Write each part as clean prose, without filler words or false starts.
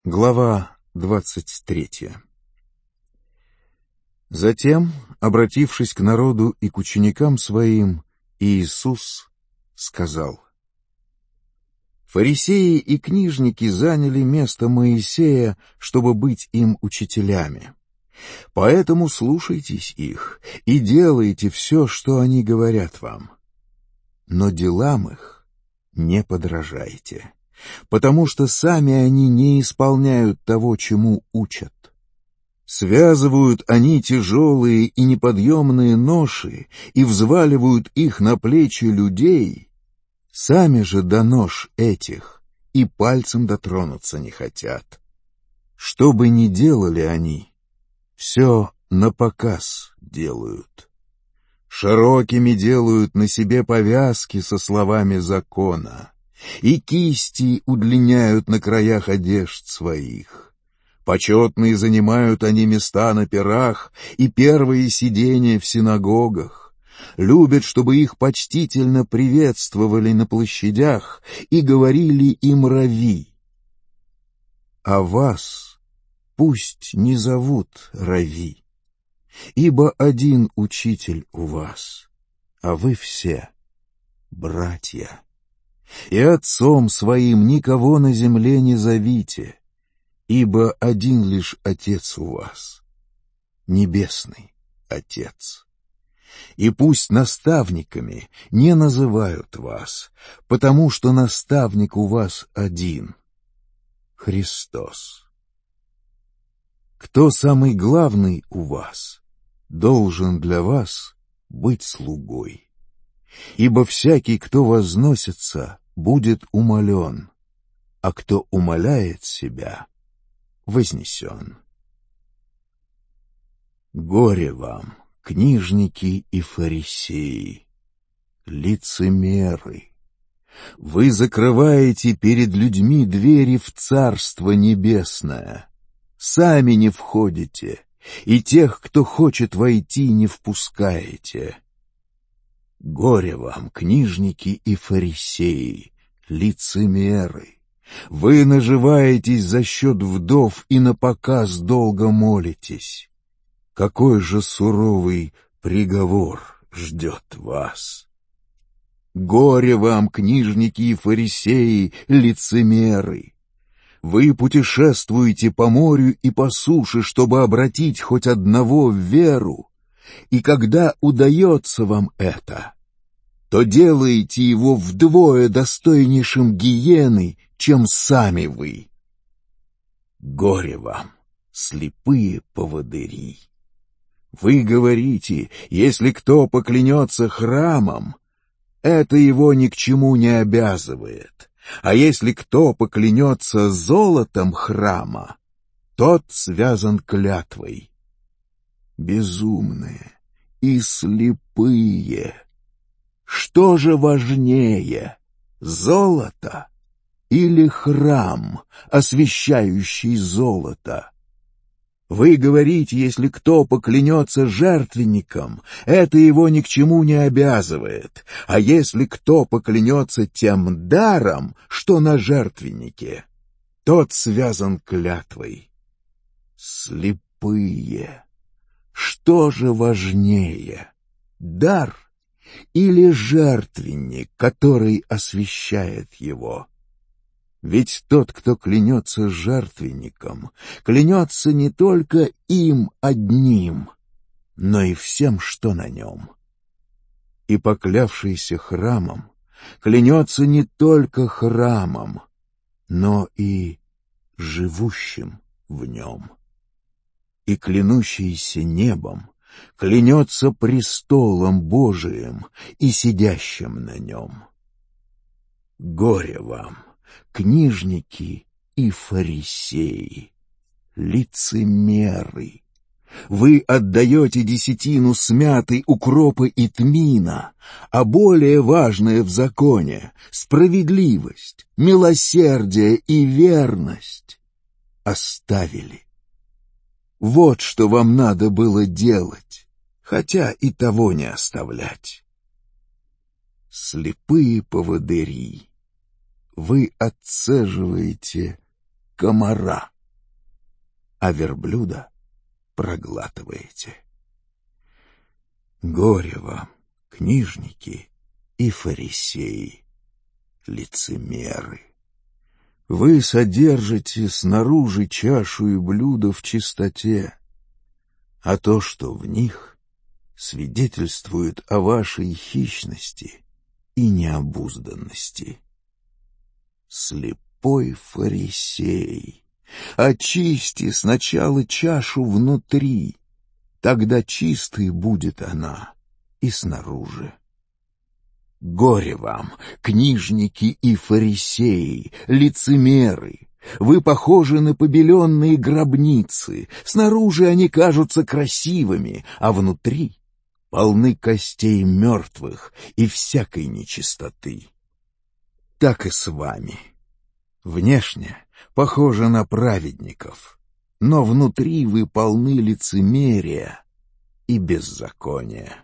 Глава 23. Затем, обратившись к народу и к ученикам своим, Иисус сказал: «Фарисеи и книжники заняли место Моисея, чтобы быть им учителями. Поэтому слушайтесь их и делайте все, что они говорят вам. Но делам их не подражайте, потому что сами они не исполняют того, чему учат. Связывают они тяжелые и неподъемные ноши и взваливают их на плечи людей, сами же до нож этих и пальцем дотронуться не хотят. Что бы ни делали они, все напоказ делают. Широкими делают на себе повязки со словами закона, и кисти удлиняют на краях одежд своих. Почетные занимают они места на пирах и первые сидения в синагогах. Любят, чтобы их почтительно приветствовали на площадях и говорили им рави. А вас пусть не зовут рави, ибо один учитель у вас, а вы все братья. И отцом своим никого на земле не зовите, ибо один лишь Отец у вас, Небесный Отец. И пусть наставниками не называют вас, потому что наставник у вас один — Христос. Кто самый главный у вас, должен для вас быть слугой. Ибо всякий, кто возносится, будет умолен, а кто умаляет себя, вознесен. Горе вам, книжники и фарисеи, лицемеры! Вы закрываете перед людьми двери в Царство Небесное, сами не входите, и тех, кто хочет войти, не впускаете. Горе вам, книжники и фарисеи, лицемеры! Вы наживаетесь за счет вдов и напоказ долго молитесь. Какой же суровый приговор ждет вас? Горе вам, книжники и фарисеи, лицемеры! Вы путешествуете по морю и по суше, чтобы обратить хоть одного в веру, и когда удается вам это, то делаете его вдвое достойнейшим гиены, чем сами вы. Горе вам, слепые поводыри! Вы говорите, если кто поклянется храмом, это его ни к чему не обязывает, а если кто поклянется золотом храма, тот связан клятвой. Безумные и слепые! Что же важнее, золото или храм, освящающий золото? Вы говорите, если кто поклянется жертвенником, это его ни к чему не обязывает, а если кто поклянется тем даром, что на жертвеннике, тот связан клятвой. Слепые! Что же важнее, дар или жертвенник, который освящает его? Ведь тот, кто клянется жертвенником, клянется не только им одним, но и всем, что на нем. И поклявшийся храмом клянется не только храмом, но и живущим в нем. И клянущийся небом клянется престолом Божиим и сидящим на нем. Горе вам, книжники и фарисеи, лицемеры! Вы отдаете десятину смятой укропа и тмина, а более важное в законе — справедливость, милосердие и верность — оставили. Вот что вам надо было делать, хотя и того не оставлять. Слепые поводыри! Вы отцеживаете комара а верблюда проглатываете. Горе вам, книжники и фарисеи, лицемеры! Вы содержите снаружи чашу и блюдо в чистоте, а то, что в них, свидетельствует о вашей хищности и необузданности. Слепой фарисей, очисти сначала чашу внутри, тогда чистой будет она и снаружи. Горе вам, книжники и фарисеи, лицемеры! Вы похожи на побеленные гробницы. Снаружи они кажутся красивыми, а внутри полны костей мертвых и всякой нечистоты. Так и с вами. Внешне похожи на праведников, но внутри вы полны лицемерия и беззакония.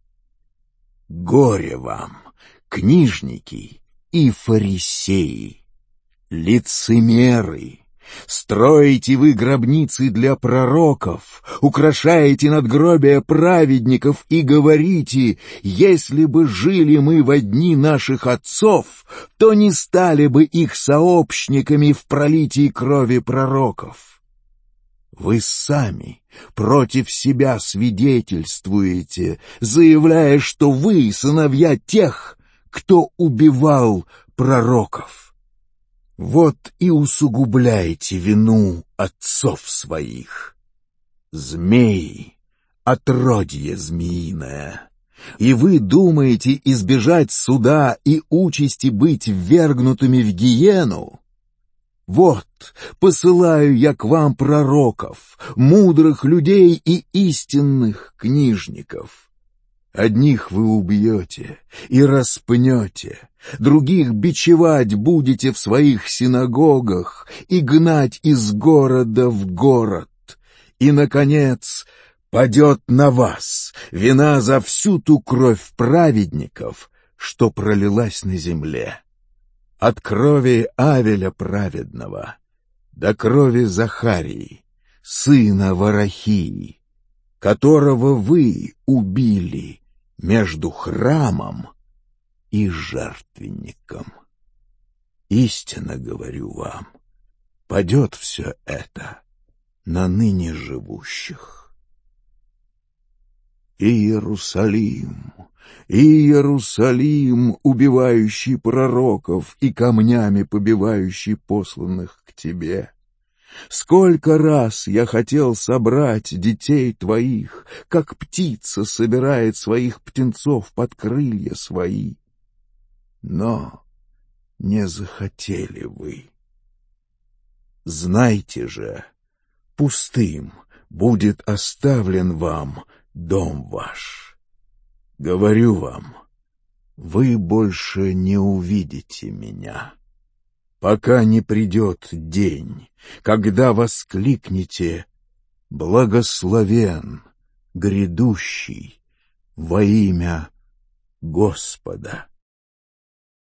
Горе вам, книжники и фарисеи, лицемеры! Строите вы гробницы для пророков, украшаете надгробия праведников и говорите: если бы жили мы во дни наших отцов, то не стали бы их сообщниками в пролитии крови пророков. Вы сами против себя свидетельствуете, заявляя, что вы сыновья тех, кто убивал пророков. Вот и усугубляете вину отцов своих. Змеи, отродье змеиное, и вы думаете избежать суда и участи быть ввергнутыми в гиену? Вот, посылаю я к вам пророков, мудрых людей и истинных книжников. Одних вы убьете и распнете, других бичевать будете в своих синагогах и гнать из города в город. И, наконец, падет на вас вина за всю ту кровь праведников, что пролилась на земле. От крови Авеля праведного до крови Захарии, сына Варахии, которого вы убили между храмом и жертвенником. Истинно говорю вам, падет все это на ныне живущих. Иерусалим, Иерусалим, убивающий пророков и камнями побивающий посланных к тебе! Сколько раз я хотел собрать детей твоих, как птица собирает своих птенцов под крылья свои, но не захотели вы. Знайте же, пустым будет оставлен вам дом ваш. Говорю вам, вы больше не увидите меня, пока не придет день, когда воскликнете: «Благословен грядущий во имя Господа».